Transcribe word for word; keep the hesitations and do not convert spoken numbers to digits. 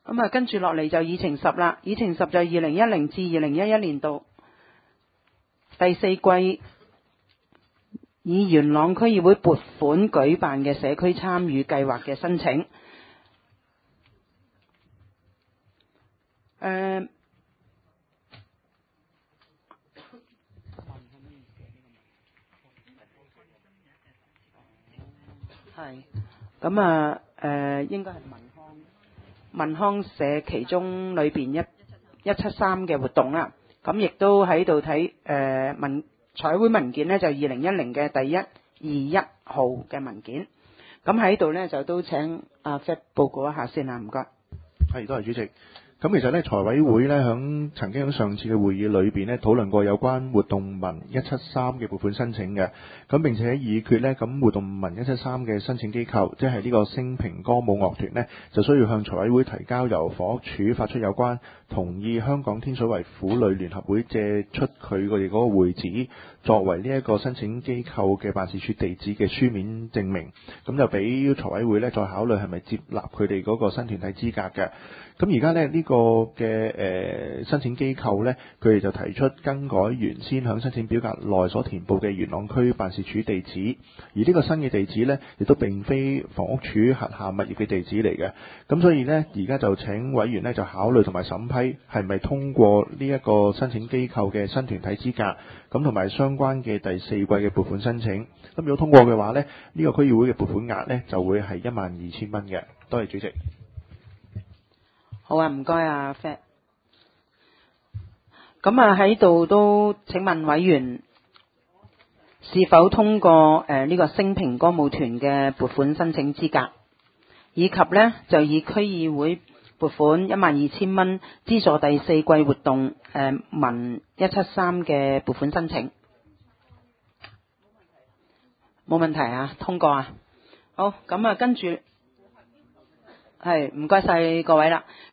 咁啊，跟住落嚟就議程十啦。議程十就係二零一零至二零一一年度第四季以元朗區議會撥款舉辦嘅社區參與計劃嘅申請。誒、係咁啊，誒應該係民康民康社其中裏邊一一七三嘅活動啦。咁亦都喺度睇誒文財委會文件呢，就二零一零嘅第一二一號嘅文件。咁喺度呢，就都請阿 Fred 報告一下先啊，唔該。 係，多謝主席。咁其實咧，財委會咧響曾經喺上次嘅會議裏邊咧討論過有關活動文一七三嘅撥款申請嘅，咁並且議決咧，咁活動文一七三嘅申請機構，即係呢個星屏歌舞樂團呢，就需要向財委會提交由房屋署發出有關同意香港天水圍婦女聯合會借出佢哋嗰個會址作為呢一個申請機構嘅辦事處地址嘅書面證明，咁就俾財委會咧再考慮係咪接納佢哋嗰個新團體資格嘅。咁而家咧呢個嘅誒申請機構呢，佢哋就提出更改原先響申請表格內所填報嘅元朗區辦事處地址，而呢個新嘅地址呢，亦都並非房屋署轄下物業嘅地址嚟嘅。咁所以呢，而家就請委員呢，就考慮同埋審批係咪通過呢一個申請機構嘅新團體資格，咁同埋相關嘅第四季嘅撥款申請。咁如果通過嘅話呢，呢、這個區議會嘅撥款額呢，就會係一萬二千蚊嘅。多謝主席。 好啊，唔該啊 Fred。咁啊喺度都請問委員是否通過誒呢個星屏歌舞團嘅撥款申請資格，以及呢就以區議會撥款一萬二千蚊資助第四季活動誒文一七三嘅撥款申請。冇問題啊，通過啊。好，咁啊跟住係唔該晒各位啦。